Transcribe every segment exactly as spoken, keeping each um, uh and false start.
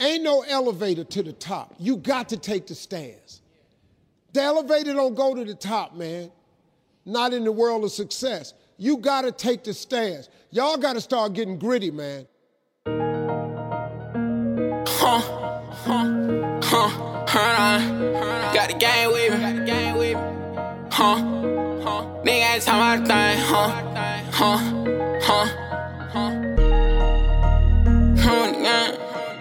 Ain't no elevator to the top. You got to take the stairs. The elevator don't go to the top, man. Not in the world of success. You got to take the stairs. Y'all got to start getting gritty, man. Huh, huh, huh, huh, got the game with me, got the game with me. Huh, huh, nigga ain't talking about a thing, huh, huh, huh, huh, huh, nigga.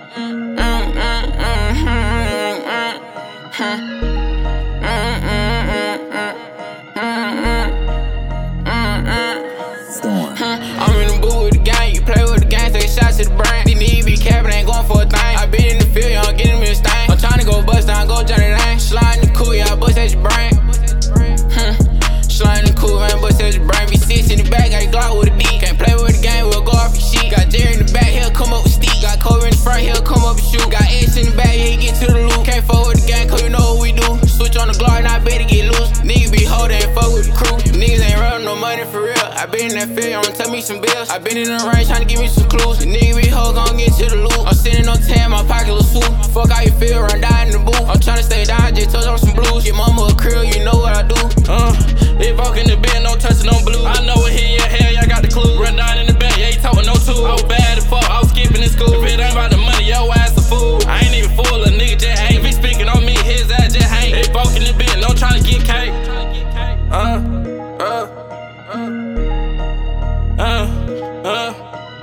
I'm in the booth with the gang, you play with the gang, take shots to the brain. These niggas be capping, ain't going for a thing. I been in the field, you don't get me a stain. I'm tryna go bust down, go Johnny Lane. Slide in the coupe, yeah, I bust at your brain. Hmm. Slide in the coupe, man, bust at your brain. V six in the back, got a Glock with a D. Can't play with the game, we'll go off your shit. Got Jerry in the back, he'll come up with Steve. Got Kobe in the front, he'll come up and shoot. Got X in the back, yeah, he get to the loop. Can't fuck with the gang, cause you know what we do. Switch on the Glock, now I better get loose. Niggas be holding and fuck with the crew. Niggas ain't running no money for real. I been in that field, I'ma tell me some bills. I been in the range, tryna give me some clues. The nigga be hoe, gon' get to the loot. I'm sitting on ten, my pocket little swoop. Fuck how you feel, run down in the booth. I'm tryna stay down, just touch on some blues. Get mama a crib, you know what I do. Uh, they walk in the bed, no touching on blue. I know what hit your hair, y'all got the clue. Run down in the bed, yeah, he talking no two. I was bad as fuck, I was skipping in school. If it ain't about the money, yo ass a fool. I ain't even fool, a nigga just ain't. If he speaking on me, his ass just ain't. They walk in the bed, no tryna get cake. Uh, uh, uh. Uh, uh,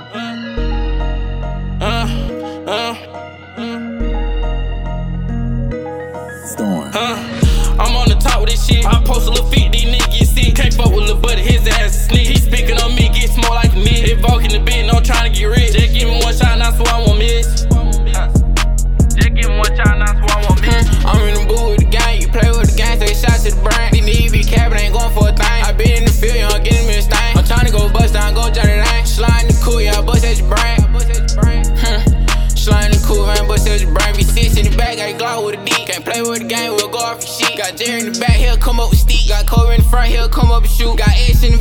uh, uh, uh, uh, I'm on the top with this shit. I post a little feet, these niggas get sick. Can't fuck with lil' buddy, his ass is sneak. He speaking on me, get small like a nigga. They walk in the bed, no tryna get rich. Just give me one shot, and I swear I won't miss. Just give me one shot, and I swear I won't miss. I'm in the booth with the gang, you play with the gang, take shots to the brain. These niggas be capping, ain't going for a thing. I been in the field, you don't get me a stain. I'm tryna go bust down, go Johnny Lane. Slide in the coupe, yeah, I bust at your brain. Hmm. Slide in the coupe, man, bust at your brain. V six in the back, got a Glock with a D. Can't play with the game, we'll go off your shit. Got Jerry in the back, he'll come up with Steve. Got Kobe in the front, he'll come up and shoot. Got X in the